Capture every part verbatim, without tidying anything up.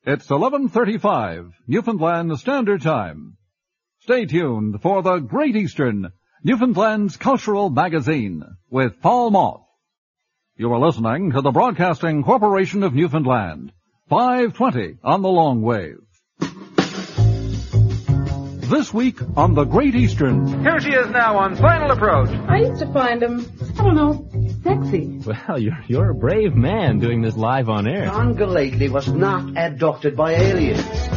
It's eleven thirty-five, Newfoundland Standard Time. Stay tuned for the Great Eastern, Newfoundland's cultural magazine, with Paul Moth. You are listening to the Broadcasting Corporation of Newfoundland, five twenty on the long wave. This week on the Great Eastern. Here she is now on Final Approach. I used to find him, I don't know, sexy. Well, you're you're a brave man doing this live on air. John Gallately was not abducted by aliens.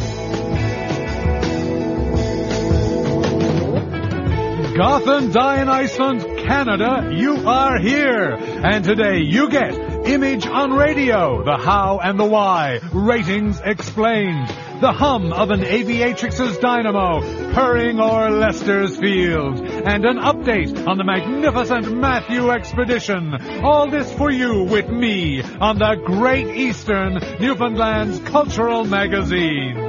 Gotham, Dine, Iceland, Canada, you are here. And today you get Image on Radio, the how and the why, ratings explained, the hum of an aviatrix's dynamo, purring o'er Leicester's field, and an update on the magnificent Matthew expedition. All this for you with me on the Great Eastern, Newfoundland's cultural magazine.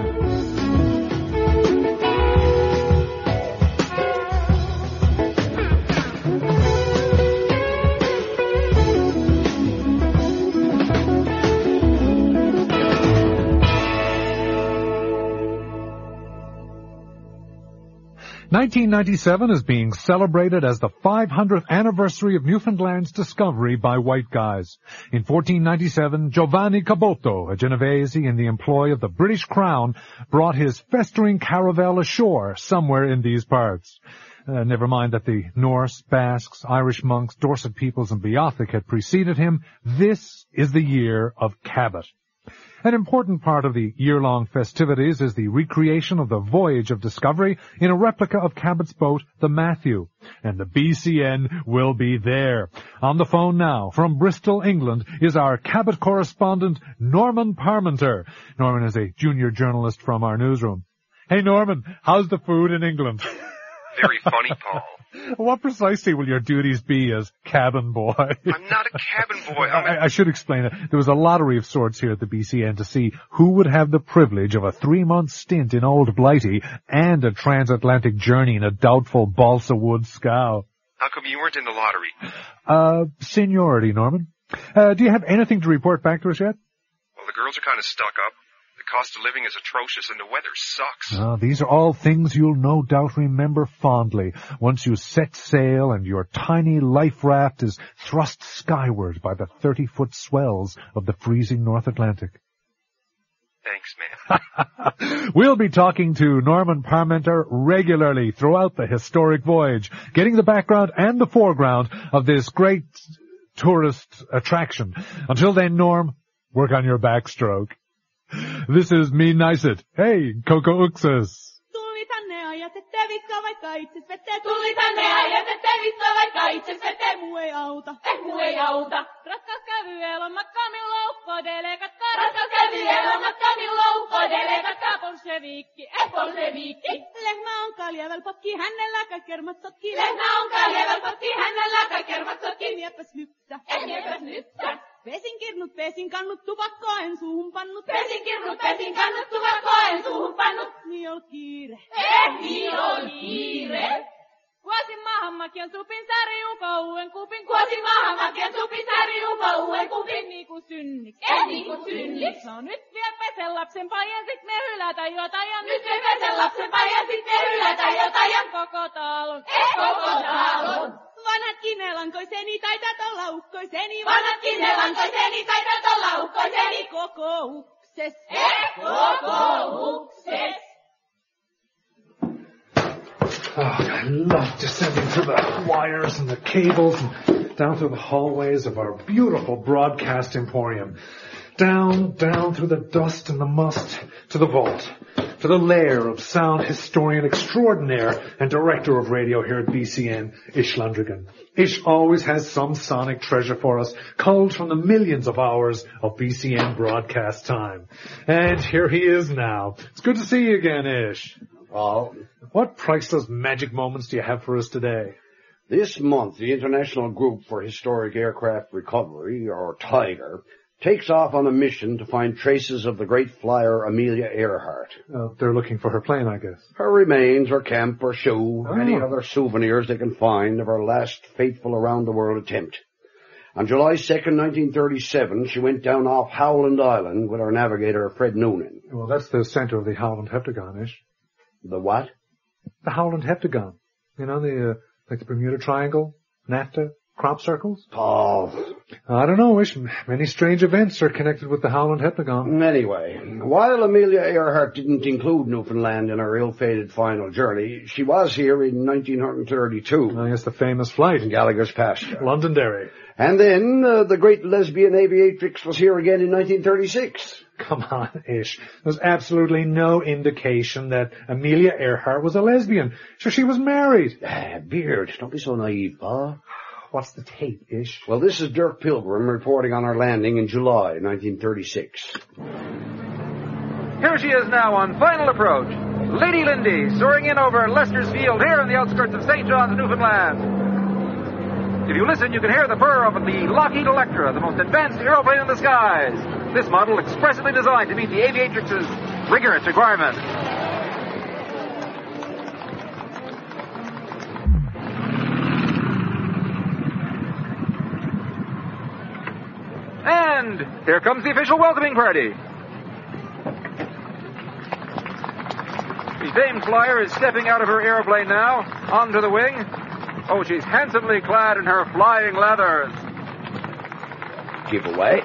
nineteen ninety-seven is being celebrated as the five hundredth anniversary of Newfoundland's discovery by white guys. In fourteen ninety-seven, Giovanni Caboto, a Genovese in the employ of the British Crown, brought his festering caravel ashore somewhere in these parts. Uh, never mind that the Norse, Basques, Irish monks, Dorset peoples, and Beothuk had preceded him. This is the year of Cabot. An important part of the year-long festivities is the recreation of the voyage of discovery in a replica of Cabot's boat, the Matthew. And the B C N will be there. On the phone now, from Bristol, England, is our Cabot correspondent, Norman Parmenter. Norman is a junior journalist from our newsroom. Hey, Norman, how's the food in England? Very funny, Paul. What precisely will your duties be as cabin boy? I'm not a cabin boy. I'm a... I, I should explain it. There was a lottery of sorts here at the B C N to see who would have the privilege of a three-month stint in Old Blighty and a transatlantic journey in a doubtful balsa wood scow. How come you weren't in the lottery? Uh, seniority, Norman. Uh, do you have anything to report back to us yet? Well, the girls are kind of stuck up. The cost of living is atrocious and the weather sucks. Ah, these are all things you'll no doubt remember fondly once you set sail and your tiny life raft is thrust skyward by the thirty-foot swells of the freezing North Atlantic. Thanks, man. We'll be talking to Norman Parmenter regularly throughout the historic voyage, getting the background and the foreground of this great tourist attraction. Until then, Norm, work on your backstroke. This is Me Nicet. Hey, Coco Uxas. Tuli tänne ajat, ette vitsa vaikka itses vete. Tuli tänne ajat, ette vitsa vaikka itses vete. Muu ei auta, eh muu ei auta. Raskas kävyel on matkamin loukko, delegatka. Raskas kävyel on matkamin loukko, delegatka. Bolshevikki, eh bolshevikki. Lehmä on kaljavel potki, hänellä kaikkermat sotki. Lehmä on kaljavel potki, hänellä kaikkermat sotki. Miepäs lypsä, eh miepäs lypsä. Pesin kirnut, pesin kannut, tupakkoa en suuhun pannut. Pesin kirnut, pesin kannut, tupakkoa en suuhun pannut. Niin ol kiire. Eh, niin ol kiire. Kuosin maahanmakian supin säriupa uuden kupin. Kuosin maahanmakian supin säriupa uuden kupin. Niinku synnik. Eh, niinku synnik. No nyt vie pesen lapsen pajan, sit me hylätä jotajan. Nyt vie pesen lapsen pajan, sit me hylätä jotajan. Koko talon. Eh, koko talon. Vanhat kinelankoiseni, taitat olla ukkoiseni. Vanhat kinelankoiseni, taitat olla ukkoiseni. Koko ukses. Eh, koko ukses. Oh, I love descending through the wires and the cables and down through the hallways of our beautiful broadcast emporium. Down, down through the dust and the must to the vault, to the lair of sound historian extraordinaire and director of radio here at B C N, Ish Landrigan. Ish always has some sonic treasure for us, culled from the millions of hours of B C N broadcast time. And here he is now. It's good to see you again, Ish. Paul. What priceless magic moments do you have for us today? This month, the International Group for Historic Aircraft Recovery, or TIGER, takes off on a mission to find traces of the great flyer Amelia Earhart. Uh, they're looking for her plane, I guess. Her remains, her camp, her shoe, oh. any other souvenirs they can find of her last fateful around-the-world attempt. On July second, nineteen thirty-seven, she went down off Howland Island with our navigator, Fred Noonan. Well, that's the center of the Howland Heptagon-ish. The what? The Howland Heptagon. You know, the, uh, like the Bermuda Triangle, NAFTA, crop circles? Paul. I don't know, Ish. Many strange events are connected with the Howland Heptagon. Anyway, while Amelia Earhart didn't include Newfoundland in her ill-fated final journey, she was here in nineteen thirty-two. I guess the famous flight. In Gallagher's pasture. Londonderry. And then uh, the great lesbian aviatrix was here again in nineteen thirty-six. Come on, Ish. There's absolutely no indication that Amelia Earhart was a lesbian. Sure, she was married. Ah, Beard, don't be so naive, Paul. What's the tape, Ish? Well, this is Dirk Pilgrim reporting on our landing in July nineteen thirty-six. Here she is now on final approach. Lady Lindy, soaring in over Leicester's Field here on the outskirts of Saint John's, Newfoundland. If you listen, you can hear the purr of the Lockheed Electra, the most advanced aeroplane in the skies. This model expressly designed to meet the aviatrix's rigorous requirements. And here comes the official welcoming party. The famed flyer is stepping out of her airplane now, onto the wing. Oh, she's handsomely clad in her flying leathers. Give away.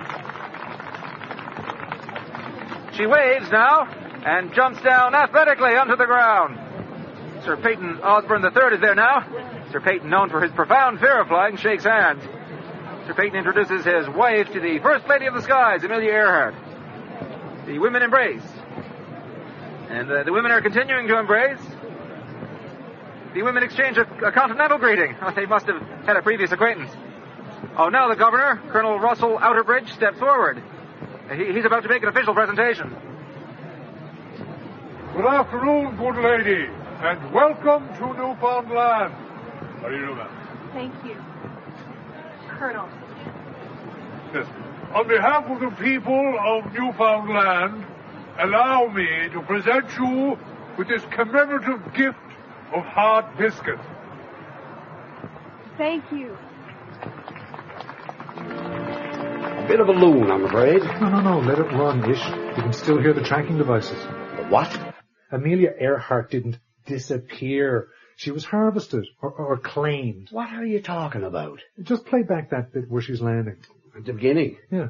She waves now and jumps down athletically onto the ground. Sir Peyton Osborne the third is there now. Sir Peyton, known for his profound fear of flying, shakes hands. Sir Peyton introduces his wife to the First Lady of the Skies, Amelia Earhart. The women embrace. And uh, the women are continuing to embrace. The women exchange a, a continental greeting. Oh, they must have had a previous acquaintance. Oh, now the governor, Colonel Russell Outerbridge, steps forward. He, he's about to make an official presentation. Good afternoon, good lady, and welcome to Newfoundland. How do you do that? Thank you. Colonel. Yes. On behalf of the people of Newfoundland, allow me to present you with this commemorative gift of hard biscuit. Thank you. A bit of a loon, I'm afraid. No, no, no, let it run, Ish. You can still hear the tracking devices. The what? Amelia Earhart didn't disappear. She was harvested or, or claimed. What are you talking about? Just play back that bit where she's landing. At the beginning? Yeah.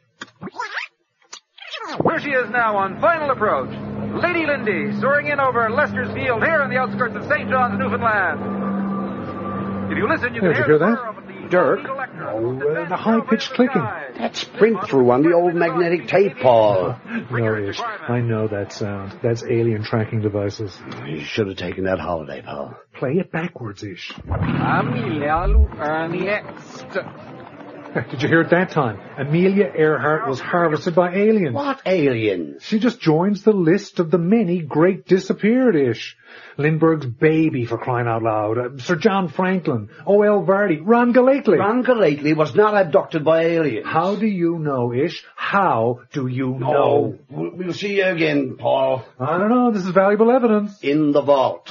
Here she is now on final approach. Lady Lindy, soaring in over Leicester's Field here on the outskirts of Saint John's, Newfoundland. If you listen, you Yeah, can did you hear hear the that? purr of the Dirk? Lockheed Electra, Oh, most uh, advanced the high-pitched aeroplane in the clicking. skies. That's print through on the old magnetic tape, Paul. No, Ish. I know that sound. That's alien tracking devices. You should have taken that holiday, Paul. Play it backwards, Ish. Amelia next. Did you hear it that time? Amelia Earhart was harvested by aliens. What aliens? She just joins the list of the many great disappeared-ish. Lindbergh's baby, for crying out loud. Uh, Sir John Franklin. O L Vardy. Ron Golightly. Ron Golightly was not abducted by aliens. How do you know, Ish? How do you know? Oh, we'll we'll see you again, Paul. I don't know. This is valuable evidence. In the vault.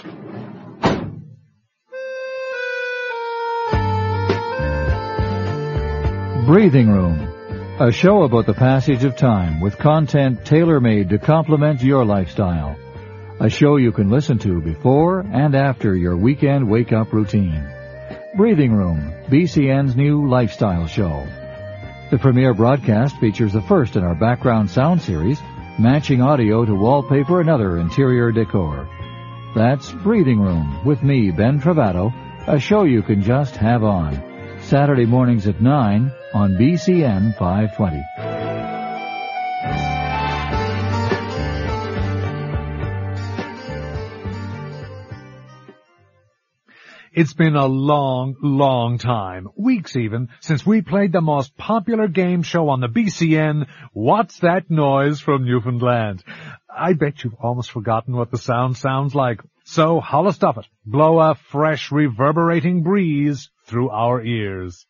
Breathing Room, a show about the passage of time with content tailor-made to complement your lifestyle. A show you can listen to before and after your weekend wake-up routine. Breathing Room, B C N's new lifestyle show. The premiere broadcast features the first in our background sound series, matching audio to wallpaper and other interior decor. That's Breathing Room with me, Ben Travato, a show you can just have on. Saturday mornings at nine on B C N five twenty. It's been a long, long time, weeks even, since we played the most popular game show on the B C N, What's That Noise from Newfoundland? I bet you've almost forgotten what the sound sounds like. So, holla stuff it. Blow a fresh, reverberating breeze through our ears.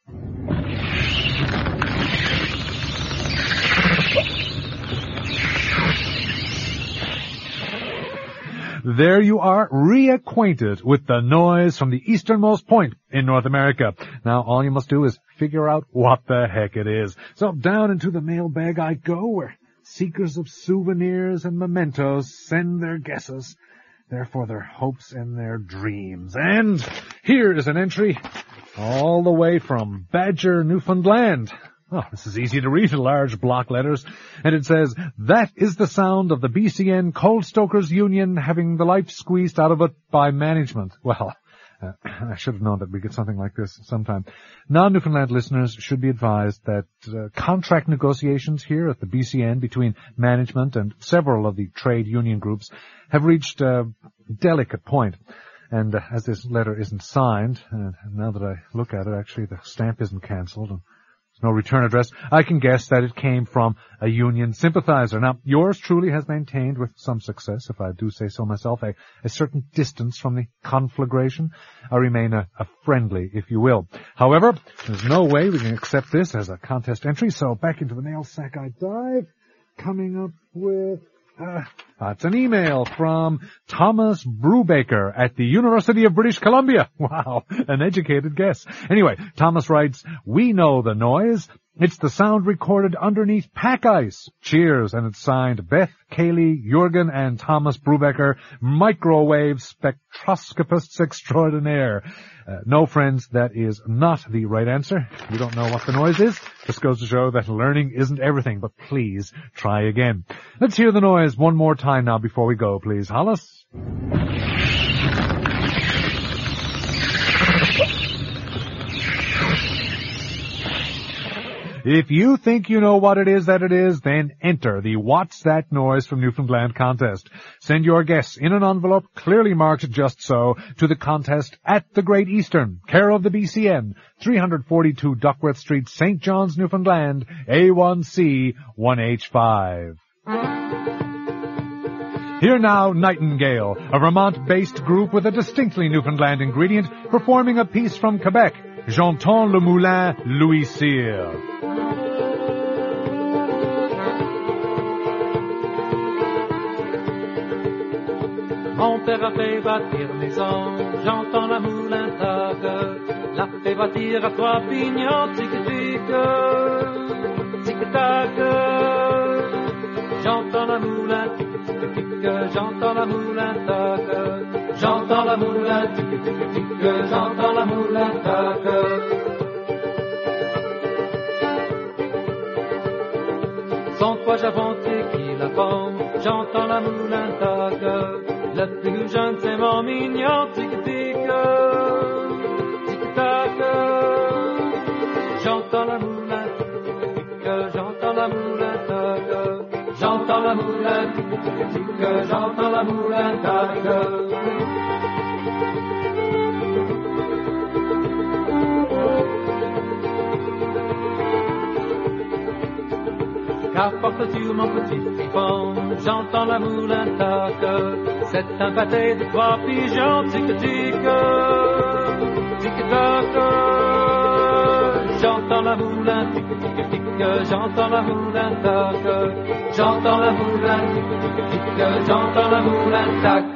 There you are, reacquainted with the noise from the easternmost point in North America. Now all you must do is figure out what the heck it is. So down into the mailbag I go, where seekers of souvenirs and mementos send their guesses, therefore their hopes and their dreams. And here is an entry all the way from Badger, Newfoundland. Oh, this is easy to read in large block letters. And it says, that is the sound of the B C N Coal Stokers Union having the life squeezed out of it by management. Well, uh, I should have known that we'd get something like this sometime. Non-Newfoundland listeners should be advised that uh, contract negotiations here at the B C N between management and several of the trade union groups have reached a delicate point. And uh, as this letter isn't signed, and now that I look at it, actually the stamp isn't cancelled, and no return address, I can guess that it came from a union sympathizer. Now, yours truly has maintained with some success, if I do say so myself, a, a certain distance from the conflagration. I remain a, a friendly, if you will. However, there's no way we can accept this as a contest entry, so back into the mail sack I dive, coming up with... Uh, that's an email from Thomas Brubaker at the University of British Columbia. Wow, an educated guess. Anyway, Thomas writes, we know the noise. It's the sound recorded underneath pack ice. Cheers. And it's signed Beth, Kaylee, Jurgen, and Thomas Brubaker, microwave spectroscopists extraordinaire. Uh, no, friends, that is not the right answer. You don't know what the noise is. This goes to show that learning isn't everything, but please try again. Let's hear the noise one more time now before we go, please. Hollis? If you think you know what it is that it is, then enter the What's That Noise from Newfoundland contest. Send your guess in an envelope clearly marked just so to the contest at the Great Eastern, care of the B C N, three forty-two Duckworth Street, Saint John's, Newfoundland, A one C one H five. Here now, Nightingale, a Vermont-based group with a distinctly Newfoundland ingredient, performing a piece from Quebec, J'entends le moulin Louis Cyr. Mon père a fait bâtir maison, j'entends la moulin tague, l'a fait bâtir à trois pignons, tic-tic, tic-tac. J'entends la moulin, tic-tic-tic, j'entends la moulin tague, j'entends la moulin, tic-tic-tic, j'entends la moulin tague. Son toit j'avantais qui la forme, j'entends la moulin tague. Le plus jeune c'est mon mignon, tic-tic, tic-tac. J'entends la moulin, tic-tic, j'entends la moulin tague. J'entends la moulin, tic-tic, j'entends la moulin tague. Qu'apportes-tu mon petit fripon, j'entends la moulin tague. C'est un pâté de trois pigeons, tic-tic, tic-tac. J'entends la moulin, tic-tic-tic, j'entends la moulin tague. J'entends la moulin, tic-tic-tic, j'entends la moulin tague.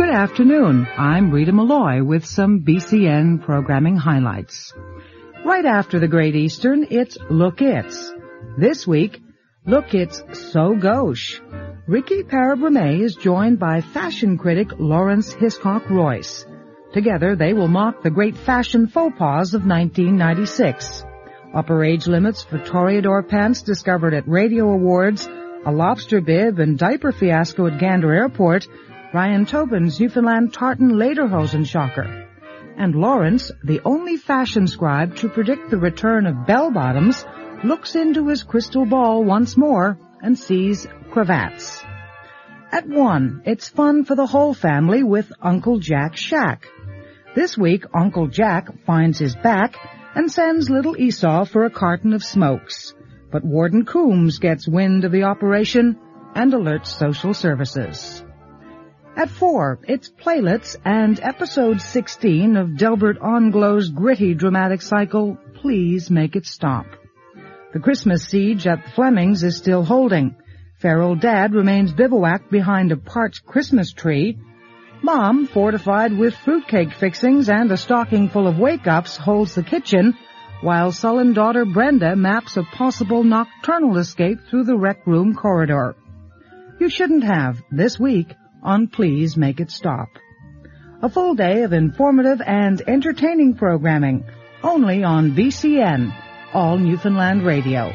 Good afternoon. I'm Rita Malloy with some B C N programming highlights. Right after the Great Eastern, it's Look It's. This week, Look It's So Gauche. Ricky Parabrame is joined by fashion critic Lawrence Hiscock Royce. Together, they will mock the great fashion faux pas of nineteen ninety-six. Upper age limits for Toreador pants discovered at Radio Awards, a lobster bib and diaper fiasco at Gander Airport, Ryan Tobin's Newfoundland tartan lederhosen shocker. And Lawrence, the only fashion scribe to predict the return of bell-bottoms, looks into his crystal ball once more and sees cravats. At one, it's fun for the whole family with Uncle Jack's Shack. This week, Uncle Jack finds his back and sends little Esau for a carton of smokes. But Warden Coombs gets wind of the operation and alerts social services. At four, it's Playlets and episode sixteen of Delbert Onglow's gritty dramatic cycle, Please Make It Stop. The Christmas siege at the Flemings is still holding. Feral Dad remains bivouacked behind a parched Christmas tree. Mom, fortified with fruitcake fixings and a stocking full of wake-ups, holds the kitchen, while sullen daughter Brenda maps a possible nocturnal escape through the rec room corridor. You shouldn't have, this week, on Please Make It Stop. A full day of informative and entertaining programming, only on B C N, All Newfoundland Radio.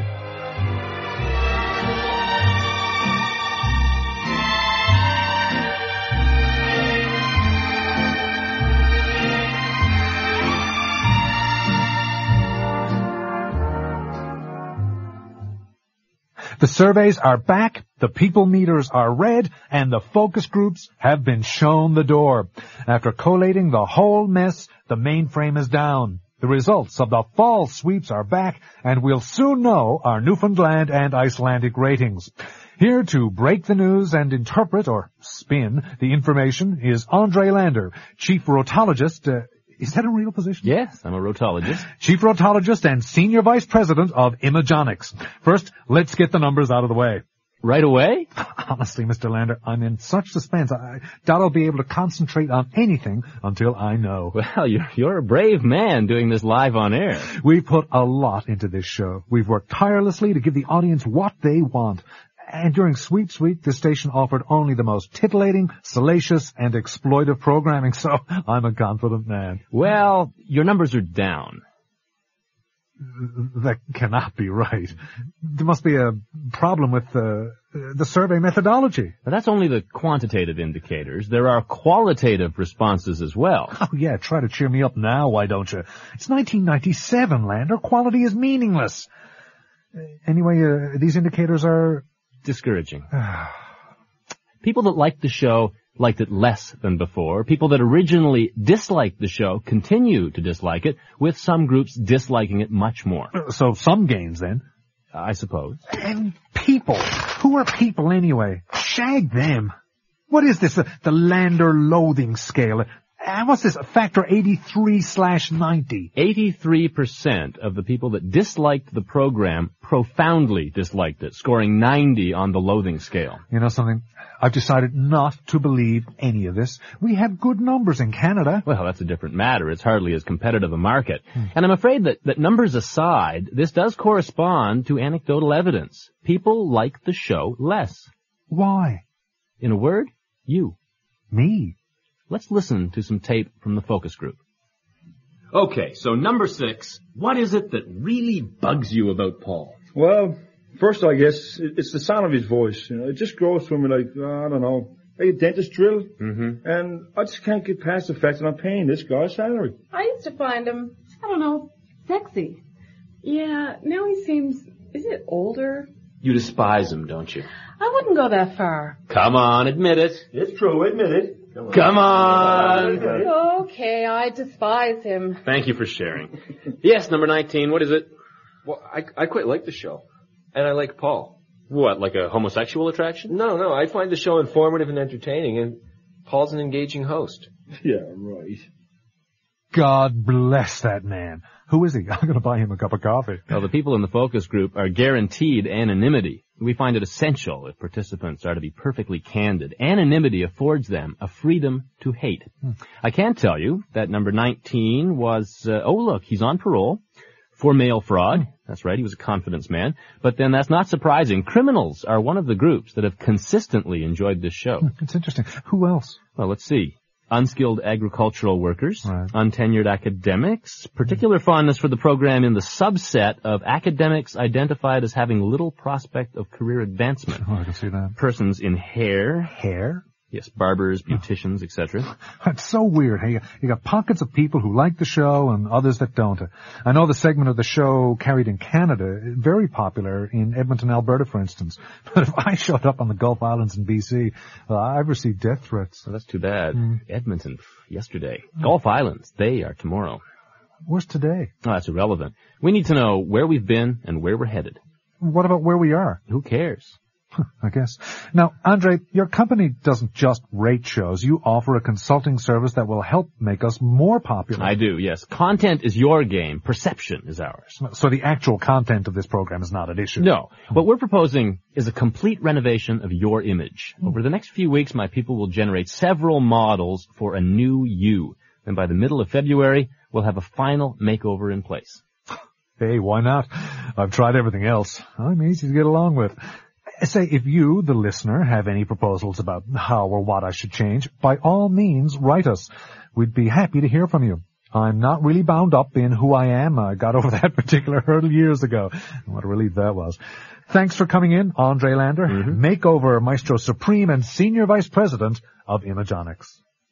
The surveys are back, the people meters are read, and the focus groups have been shown the door. After collating the whole mess, the mainframe is down. The results of the fall sweeps are back, and we'll soon know our Newfoundland and Icelandic ratings. Here to break the news and interpret, or spin, the information is Andre Lander, Chief Rotologist. Uh, is that a real position? Yes, I'm a rotologist. Chief Rotologist and Senior Vice President of Imagonics. First, let's get the numbers out of the way. Right away? Honestly, Mister Lander, I'm in such suspense. I doubt I'll be able to concentrate on anything until I know. Well, you're, you're a brave man doing this live on air. We've put a lot into this show. We've worked tirelessly to give the audience what they want. And during Sweeps Week, the station offered only the most titillating, salacious, and exploitive programming, so I'm a confident man. Well, your numbers are down. That cannot be right. There must be a problem with the, the survey methodology. But that's only the quantitative indicators. There are qualitative responses as well. Oh, yeah, try to cheer me up now, why don't you? It's nineteen ninety-seven, Lander. Quality is meaningless. Anyway, uh, these indicators are discouraging. People that liked the show liked it less than before. People that originally disliked the show continue to dislike it, with some groups disliking it much more. So some gains, then? I suppose. And people. Who are people, anyway? Shag them. What is this, uh, the Lander loathing scale? Uh, what's this, factor eighty-three slash ninety? eighty-three percent of the people that disliked the program profoundly disliked it, scoring ninety on the loathing scale. You know something? I've decided not to believe any of this. We have good numbers in Canada. Well, that's a different matter. It's hardly as competitive a market. Hmm. And I'm afraid that, that numbers aside, this does correspond to anecdotal evidence. People like the show less. Why? In a word, you. Me? Let's listen to some tape from the focus group. Okay, so number six, what is it that really bugs you about Paul? Well, first, I guess, it's the sound of his voice. You know, it just grows through me like, I don't know, like a dentist drill. Mm-hmm. And I just can't get past the fact that I'm paying this guy's salary. I used to find him, I don't know, sexy. Yeah, now he seems, is it older? You despise him, don't you? I wouldn't go that far. Come on, admit it. It's true, admit it. Come on. Come on. Okay, I despise him. Thank you for sharing. Yes, number nineteen, what is it? Well, I, I quite like the show. And I like Paul. What, like a homosexual attraction? No, no, I find the show informative and entertaining, and Paul's an engaging host. Yeah, right. God bless that man. Who is he? I'm going to buy him a cup of coffee. Well, the people in the focus group are guaranteed anonymity. We find it essential, if participants are to be perfectly candid. Anonymity affords them a freedom to hate. Hmm. I can tell you that number nineteen was, uh, oh look, he's on parole for mail fraud. Hmm. That's right, he was a confidence man. But then that's not surprising. Criminals are one of the groups that have consistently enjoyed this show. Hmm. It's interesting. Who else? Well, let's see. Unskilled agricultural workers, right. Untenured academics, particular fondness for the program in the subset of academics identified as having little prospect of career advancement. Oh, I can see that. Persons in hair. Hair? Yes, barbers, beauticians, et cetera. It's so weird. Hey, you got pockets of people who like the show and others that don't. I know the segment of the show carried in Canada, very popular in Edmonton, Alberta, for instance. But if I showed up on the Gulf Islands in B C, uh, I've received death threats. Well, that's too bad. Mm. Edmonton, yesterday. Mm. Gulf Islands, they are tomorrow. Where's today? Oh, that's irrelevant. We need to know where we've been and where we're headed. What about where we are? Who cares? I guess. Now, Andre, your company doesn't just rate shows. You offer a consulting service that will help make us more popular. I do, yes. Content is your game. Perception is ours. So the actual content of this program is not at issue? No. What we're proposing is a complete renovation of your image. Over the next few weeks, my people will generate several models for a new you. And by the middle of February, we'll have a final makeover in place. Hey, why not? I've tried everything else. I'm easy to get along with. Say, if you, the listener, have any proposals about how or what I should change, by all means, write us. We'd be happy to hear from you. I'm not really bound up in who I am. I got over that particular hurdle years ago. What a relief that was. Thanks for coming in, Andre Lander, mm-hmm. Makeover Maestro Supreme and Senior Vice President of Imagonics.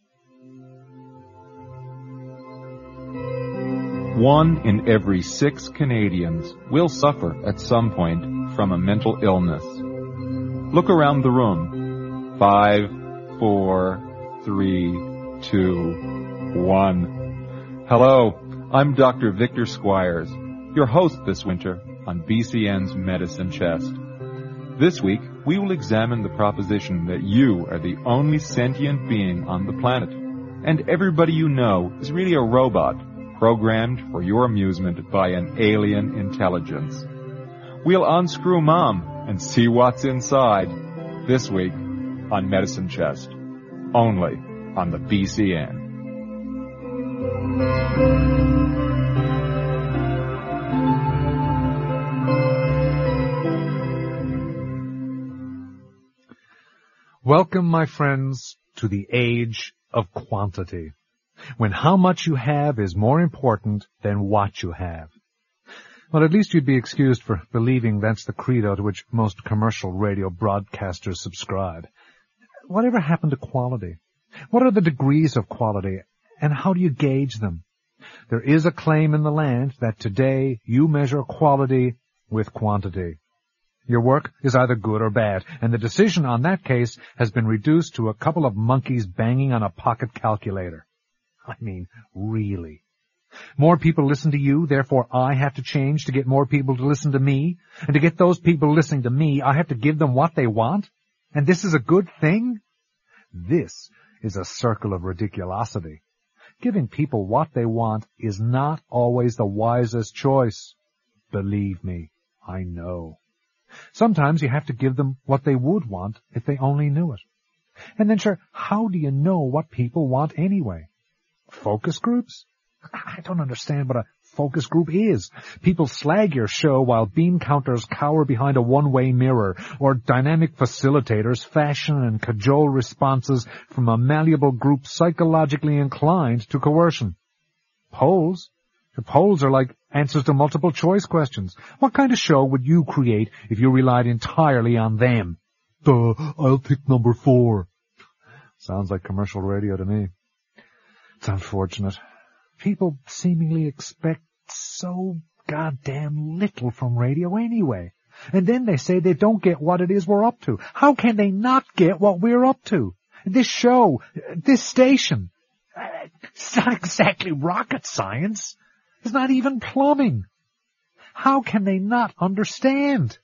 One in every six Canadians will suffer at some point from a mental illness. Look around the room. Five, four, three, two, one. Hello, I'm Doctor Victor Squires, your host this winter on B C N's Medicine Chest. This week, we will examine the proposition that you are the only sentient being on the planet, and everybody you know is really a robot, programmed for your amusement by an alien intelligence. We'll unscrew Mom and see what's inside this week on Medicine Chest, only on the B C N. Welcome, my friends, to the age of quantity, when how much you have is more important than what you have. Well, at least you'd be excused for believing that's the credo to which most commercial radio broadcasters subscribe. Whatever happened to quality? What are the degrees of quality, and how do you gauge them? There is a claim in the land that today you measure quality with quantity. Your work is either good or bad, and the decision on that case has been reduced to a couple of monkeys banging on a pocket calculator. I mean, really. More people listen to you, therefore I have to change to get more people to listen to me. And to get those people listening to me, I have to give them what they want? And this is a good thing? This is a circle of ridiculosity. Giving people what they want is not always the wisest choice. Believe me, I know. Sometimes you have to give them what they would want if they only knew it. And then sure, how do you know what people want anyway? Focus groups? I don't understand what a focus group is. People slag your show while bean counters cower behind a one-way mirror, or dynamic facilitators fashion and cajole responses from a malleable group psychologically inclined to coercion. Polls? The polls are like answers to multiple choice questions. What kind of show would you create if you relied entirely on them? Duh, I'll pick number four. Sounds like commercial radio to me. It's unfortunate. People seemingly expect so goddamn little from radio anyway. And then they say they don't get what it is we're up to. How can they not get what we're up to? This show, this station, it's not exactly rocket science. It's not even plumbing. How can they not understand?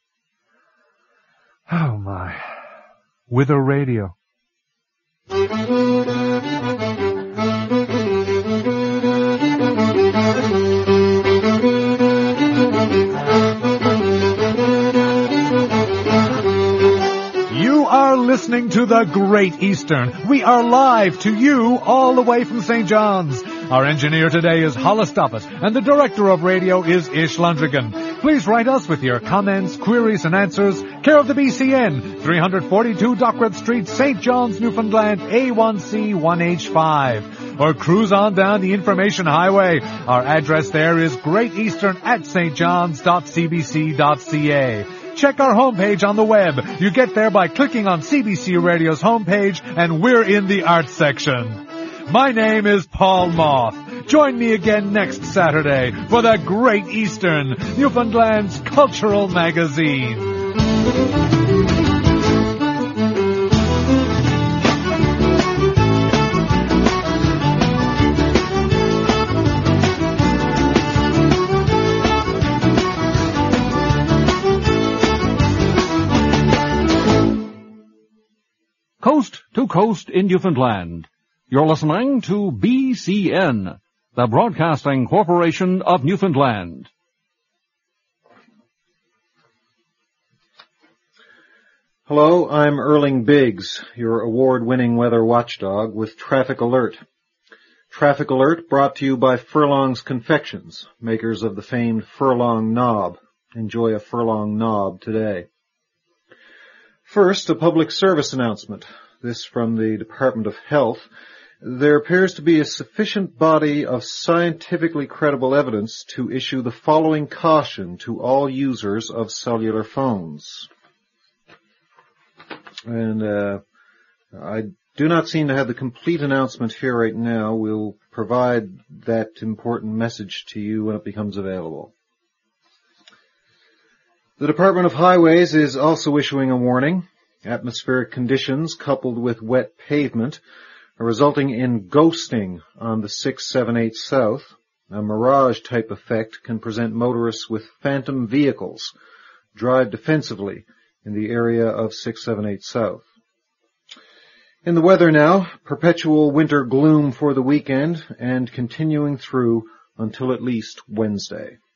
Oh my. Wither Radio. the Great Eastern. We are live to you all the way from Saint John's. Our engineer today is Hollis Doffett, and the director of radio is Ish Lundrigan. Please write us with your comments, queries, and answers. Care of the B C N, three forty-two Dockwrath Street, Saint John's, Newfoundland, A one C one H five. Or cruise on down the Information Highway. Our address there is Great Eastern at st johns dot c b c dot c a. Check our homepage on the web. You get there by clicking on C B C Radio's homepage, and we're in the arts section. My name is Paul Moth. Join me again next Saturday for the Great Eastern, Newfoundland's cultural magazine. Coast to coast in Newfoundland. You're listening to B C N, the Broadcasting Corporation of Newfoundland. Hello, I'm Erling Biggs, your award-winning weather watchdog with Traffic Alert. Traffic Alert brought to you by Furlong's Confections, makers of the famed Furlong Knob. Enjoy a Furlong Knob today. First, a public service announcement. This from the Department of Health. There appears to be a sufficient body of scientifically credible evidence to issue the following caution to all users of cellular phones. And uh, I do not seem to have the complete announcement here right now. We'll provide that important message to you when it becomes available. The Department of Highways is also issuing a warning. Atmospheric conditions coupled with wet pavement are resulting in ghosting on the six seventy-eight South. A mirage-type effect can present motorists with phantom vehicles. Drive defensively in the area of six seventy-eight South. In the weather now, perpetual winter gloom for the weekend and continuing through until at least Wednesday.